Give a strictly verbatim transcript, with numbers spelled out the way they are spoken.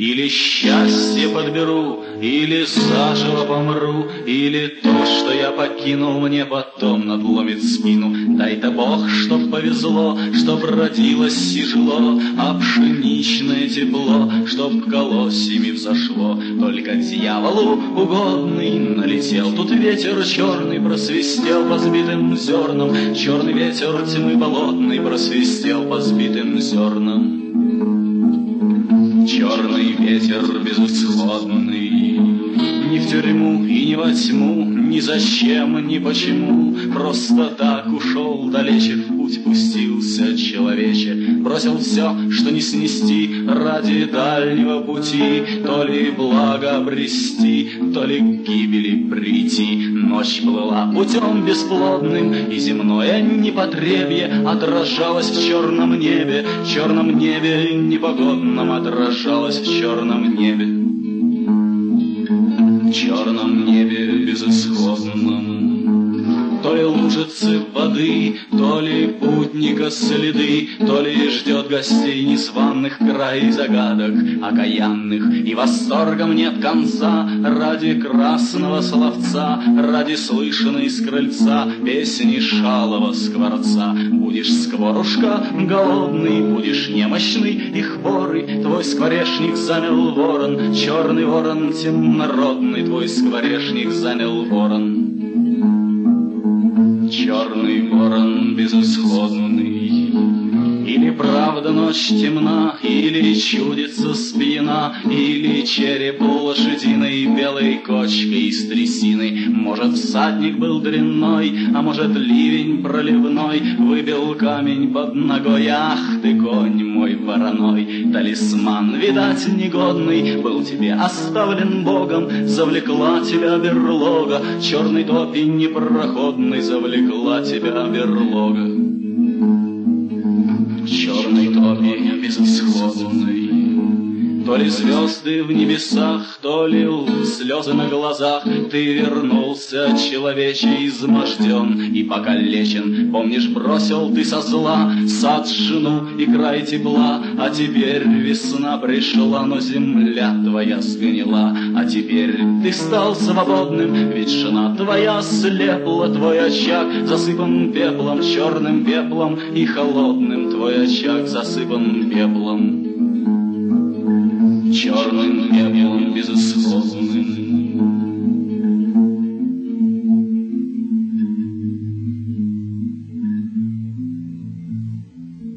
Или счастье подберу, или заживо помру, или то, что я покинул, мне потом надломит спину. Дай-то Бог, чтоб повезло, чтоб родилось и жило, а пшеничное тепло, чтоб колосьями взошло. Только дьяволу угодный налетел тут ветер черный, просвистел по сбитым зернам. Черный ветер тьмы болотный просвистел по сбитым зернам. Черный ветер безысходный, ни в тюрьму и ни во тьму, ни зачем, ни почему, просто так ушел далече, в путь пустился человече, бросил все, что не снести, ради дальнего пути, то ли благо обрести, то ли к гибели прийти. Ночь плыла путем бесплодным, и земное непотребье отражалось в черном небе, в черном небе непогодном отражалось в черном небе, в черном небе безысходном. То ли лужицы воды, то ли путника следы, то ли ждет гостей незваных край загадок окаянных. И восторгом нет конца ради красного словца, ради слышанной с крыльца песни шалого скворца. Будешь, скворушка, голодный, будешь немощный и хворый, твой скворечник занял ворон, черный ворон темнородный, твой скворечник занял ворон. Черный ворон безысходный. Или правда ночь темна, или чудится спина, или череп лошадиной белой кочкой из трясины. Может, всадник был дрянной, а может, ливень проливной выбил камень под ногой. Ах ты, конь мой вороной, талисман, видать, негодный, был тебе оставлен Богом, завлекла тебя берлога, черной топи непроходной завлекла тебя берлога. Черной топи безысходной. То ли звезды в небесах, то ли слезы на глазах. Ты вернулся, человече, изможден и покалечен. Помнишь, бросил ты со зла сад, жену и край тепла, а теперь весна пришла, но земля твоя сгнила. А теперь ты стал свободным, ведь жена твоя слепла, твой очаг засыпан пеплом, черным пеплом и холодным. Твой очаг засыпан пеплом, черным пеплом безысходным.